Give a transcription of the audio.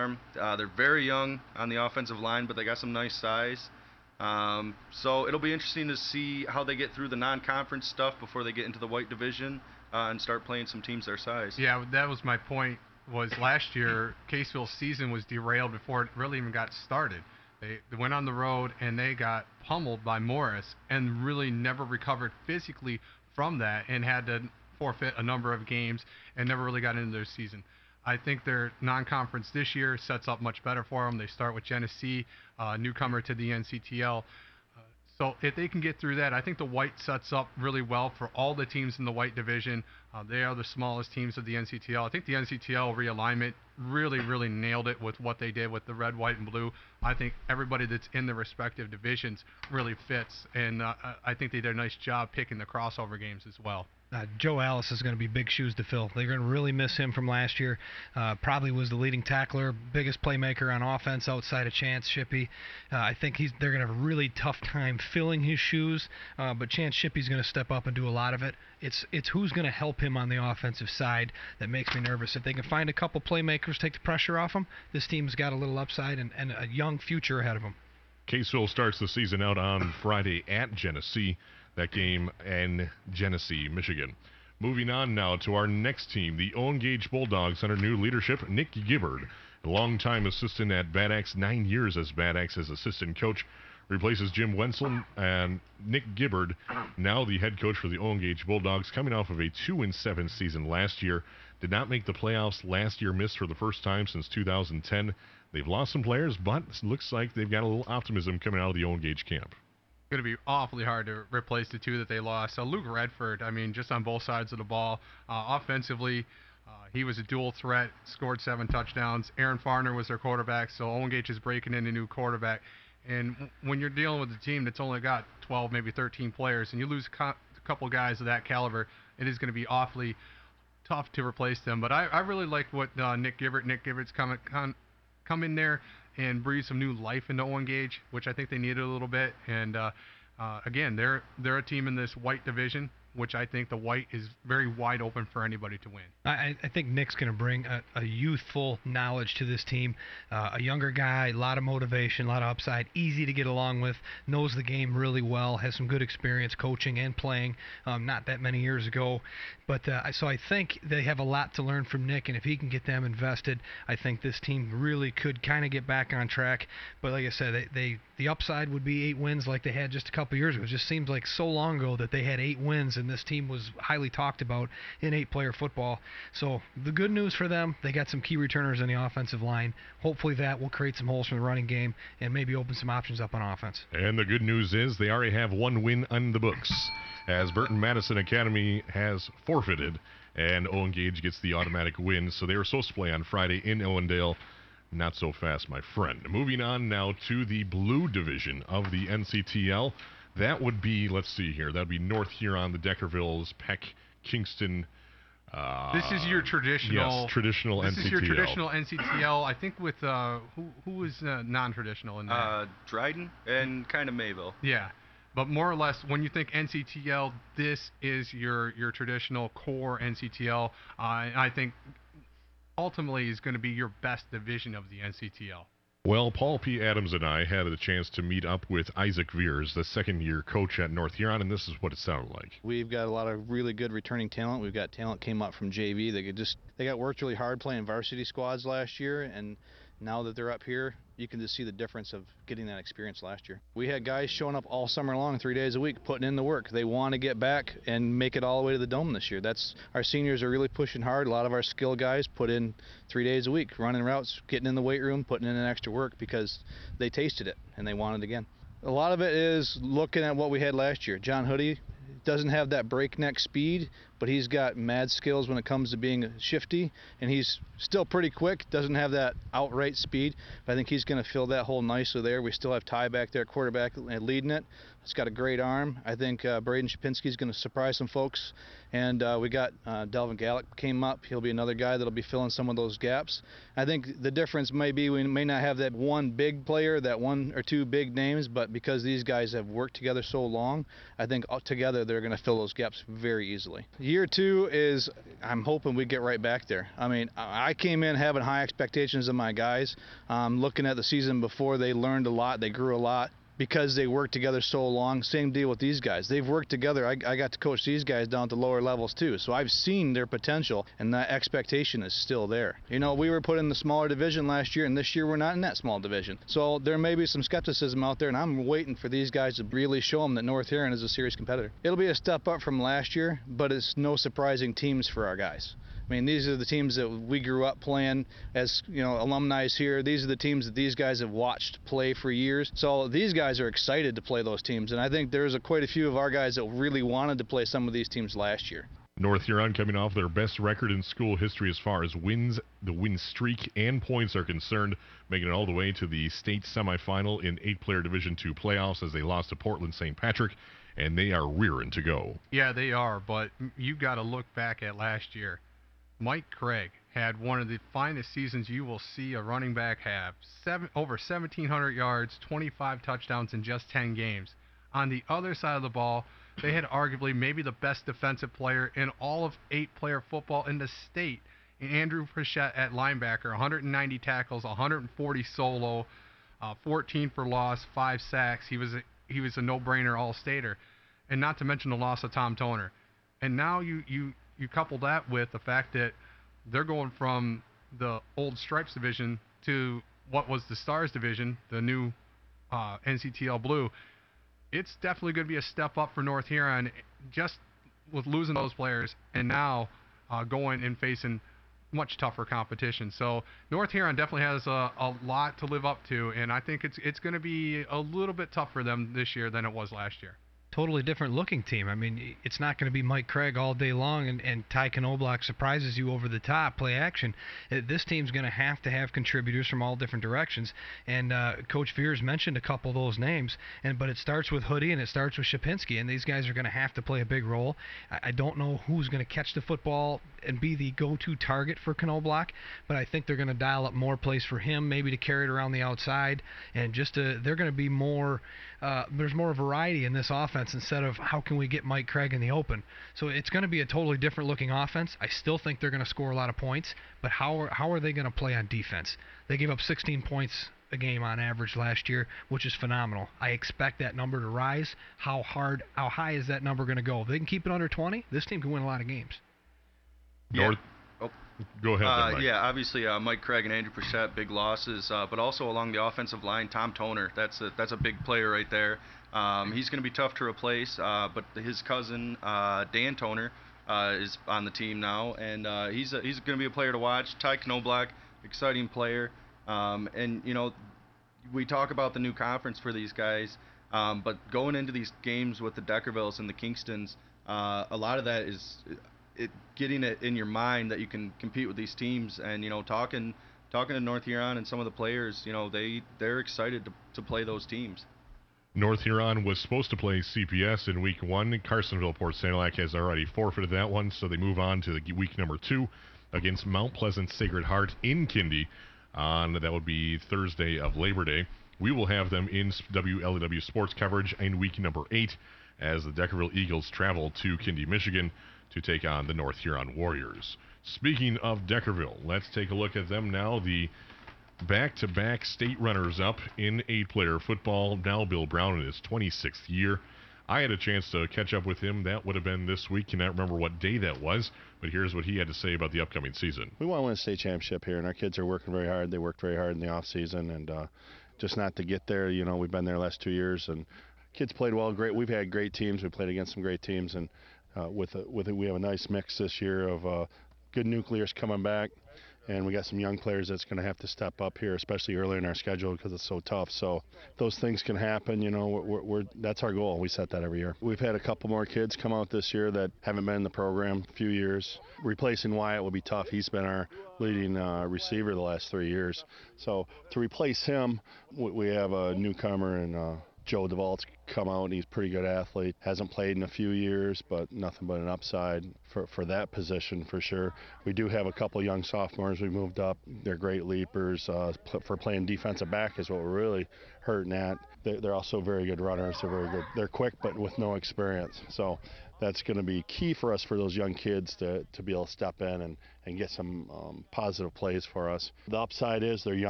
arm. They're very young on the offensive line, but they got some nice size. So it'll be interesting to see how they get through the non-conference stuff before they get into the white division and start playing some teams their size. Yeah, that was my point. Was last year Caseville's season was derailed before it really even got started. They went on the road and they got pummeled by Morris and really never recovered physically from that and had to forfeit a number of games and never really got into their season. I think their non-conference this year sets up much better for them. They start with Genesee, newcomer to the NCTL. So if they can get through that, I think the white sets up really well for all the teams in the white division. They are the smallest teams of the NCTL. I think the NCTL realignment really nailed it with what they did with the red, white, and blue. I think everybody that's in the respective divisions really fits, and I think they did a nice job picking the crossover games as well. Joe Alice is going to be big shoes to fill. They're going to really miss him from last year. Probably was the leading tackler, biggest playmaker on offense outside of Chance Shippey. I think they're going to have a really tough time filling his shoes, but Chance Shippey's going to step up and do a lot of it. It's who's going to help him on the offensive side that makes me nervous. If they can find a couple playmakers, take the pressure off him, this team's got a little upside and a young future ahead of them. Caseville starts the season out on Friday at Genesee. That game in Genesee, Michigan. Moving on now to our next team, the Owen Gage Bulldogs under new leadership, Nick Gibbard, a longtime assistant at Bad Axe, 9 years as Bad Axe's assistant coach, replaces Jim Wenzel, and Nick Gibbard, now the head coach for the Owen Gage Bulldogs, coming off of a 2-7 season last year. Did not make the playoffs last year, missed for the first time since 2010. They've lost some players, but it looks like they've got a little optimism coming out of the Owen Gage camp. Going to be awfully hard to replace the two that they lost. So Luke Redford, I mean, just on both sides of the ball. Offensively, he was a dual threat, scored 7 touchdowns. Aaron Farner was their quarterback, so Owen Gage is breaking in a new quarterback. And when you're dealing with a team that's only got 12, maybe 13 players, and you lose a couple guys of that caliber, it is going to be awfully tough to replace them. But I really like what Nick Gibbard's come in there and breathe some new life into Owen Gage, which I think they needed a little bit. And again, they're a team in this white division, which I think the white is very wide open for anybody to win. I think Nick's going to bring a youthful knowledge to this team, a younger guy, a lot of motivation, a lot of upside, easy to get along with, knows the game really well, has some good experience coaching and playing not that many years ago. But so I think they have a lot to learn from Nick, and if he can get them invested, I think this team really could kind of get back on track. But like I said, the upside would be 8 wins like they had just a couple years ago. It just seems like so long ago that they had 8 wins, and this team was highly talked about in 8-player football. So the good news for them, they got some key returners in the offensive line. Hopefully that will create some holes for the running game and maybe open some options up on offense. And the good news is they already have 1 win on the books, as Burton Madison Academy has forfeited, and Owen Gage gets the automatic win. So they were supposed to play on Friday in Owendale. Not so fast, my friend. Moving on now to the blue division of the NCTL. That would be, let's see here, that would be North Huron, the Deckervilles, Peck, Kingston. This is your traditional. Yes, traditional NCTL. This is your traditional NCTL. I think with who is non-traditional in that? Dryden and kind of Mayville. Yeah, but more or less, when you think NCTL, this is your traditional core NCTL. I think ultimately is going to be your best division of the NCTL. Well, Paul P. Adams and I had a chance to meet up with Isaac Veers, the second-year coach at North Huron, and this is what it sounded like. We've got a lot of really good returning talent. We've got talent came up from JV. They got worked really hard playing varsity squads last year, and now that they're up here, you can just see the difference of getting that experience last year. We had guys showing up all summer long, 3 days a week, putting in the work. They want to get back and make it all the way to the Dome this year. Our seniors are really pushing hard. A lot of our skill guys put in 3 days a week, running routes, getting in the weight room, putting in an extra work because they tasted it and they want it again. A lot of it is looking at what we had last year. John Hoodie doesn't have that breakneck speed, but he's got mad skills when it comes to being shifty, and he's still pretty quick, doesn't have that outright speed, but I think he's going to fill that hole nicely there. We still have Ty back there, quarterback, leading it. He's got a great arm. I think Braden Shapinski is going to surprise some folks, and we got Delvin Gallick came up. He'll be another guy that'll be filling some of those gaps. I think the difference may be we may not have that one big player, that 1 or 2 big names, but because these guys have worked together so long, I think together they're going to fill those gaps very easily. Year 2 is, I'm hoping we get right back there. I mean, I came in having high expectations of my guys. Looking at the season before, they learned a lot, they grew a lot because they worked together so long. Same deal with these guys. They've worked together. I got to coach these guys down at the lower levels too, so I've seen their potential, and that expectation is still there. You know, we were put in the smaller division last year, and this year we're not in that small division. So there may be some skepticism out there, and I'm waiting for these guys to really show them that North Huron is a serious competitor. It'll be a step up from last year, but it's no surprising teams for our guys. I mean, these are the teams that we grew up playing as, you know, alumni here. These are the teams that these guys have watched play for years. So these guys are excited to play those teams, and I think there's quite a few of our guys that really wanted to play some of these teams last year. North Huron coming off their best record in school history as far as wins, the win streak, and points are concerned, making it all the way to the state semifinal in 8-player Division II playoffs as they lost to Portland St. Patrick, and they are rearing to go. Yeah, they are, but you got to look back at last year. Mike Craig had one of the finest seasons you will see a running back have. Over 1,700 yards, 25 touchdowns in just 10 games. On the other side of the ball, they had arguably maybe the best defensive player in all of 8-player football in the state, Andrew Prichette at linebacker, 190 tackles, 140 solo, 14 for loss, 5 sacks. He was a no-brainer all-stater, and not to mention the loss of Tom Toner. And now you couple that with the fact that they're going from the old Stripes division to what was the Stars division, the new NCTL Blue. It's definitely going to be a step up for North Huron just with losing those players and now going and facing much tougher competition. So North Huron definitely has a lot to live up to, and I think it's going to be a little bit tougher for them this year than it was last year. Totally different looking team. I mean, it's not going to be Mike Craig all day long and Ty Knoblauch surprises you over the top, play action. This team's going to have contributors from all different directions. And Coach Veers mentioned a couple of those names, but it starts with Hoodie and it starts with Shapinski, and these guys are going to have to play a big role. I don't know who's going to catch the football and be the go-to target for Knoblauch, but I think they're going to dial up more plays for him, maybe to carry it around the outside, and they're going to be more. There's more variety in this offense instead of how can we get Mike Craig in the open. So it's going to be a totally different looking offense. I still think they're going to score a lot of points, but how are they going to play on defense? They gave up 16 points a game on average last year, which is phenomenal. I expect that number to rise. How high is that number going to go? If they can keep it under 20, this team can win a lot of games. Yeah. Go ahead. Mike. Yeah, obviously Mike Craig and Andrew Prichette, big losses, but also along the offensive line, Tom Toner, that's a big player right there. He's going to be tough to replace, but his cousin Dan Toner is on the team now, and he's going to be a player to watch. Ty Knoblauch, exciting player, and you know, we talk about the new conference for these guys, but going into these games with the Deckervilles and the Kingstons, a lot of that is getting it in your mind that you can compete with these teams, and you know, talking to North Huron and some of the players, you know, they're excited to play those teams. North Huron was supposed to play CPS in week 1. Carsonville Port Sanilac has already forfeited that one, so they move on to the week number 2 against Mount Pleasant Sacred Heart in Kindy. That would be Thursday of Labor Day. We will have them in WLEW sports coverage in week number 8 as the Deckerville Eagles travel to Kindy, Michigan to take on the North Huron Warriors. Speaking of Deckerville, let's take a look at them now. The back-to-back state runners-up in 8-player football. Now Bill Brown in his 26th year. I had a chance to catch up with him. That would have been this week. Cannot remember what day that was, but here's what he had to say about the upcoming season. We want to win a state championship here, and our kids are working very hard. They worked very hard in the off-season, and just not to get there, you know, we've been there the last 2 years, and kids played well. Great. We've had great teams. We played against some great teams, and with it, we have a nice mix this year of good nuclears coming back, and we got some young players that's going to have to step up here, especially early in our schedule because it's so tough. So those things can happen, you know. That's our goal. We set that every year. We've had a couple more kids come out this year that haven't been in the program a few years. Replacing Wyatt will be tough. He's been our leading receiver the last 3 years. So to replace him, we have a newcomer and Joe DeVault's come out, and he's a pretty good athlete. Hasn't played in a few years, but nothing but an upside for that position for sure. We do have a couple young sophomores we moved up. They're great leapers. For playing defensive back is what we're really hurting at. They're also very good runners. They're very good. They're quick, but with no experience. So that's going to be key for us, for those young kids to be able to step in and get some positive plays for us. The upside is they're young.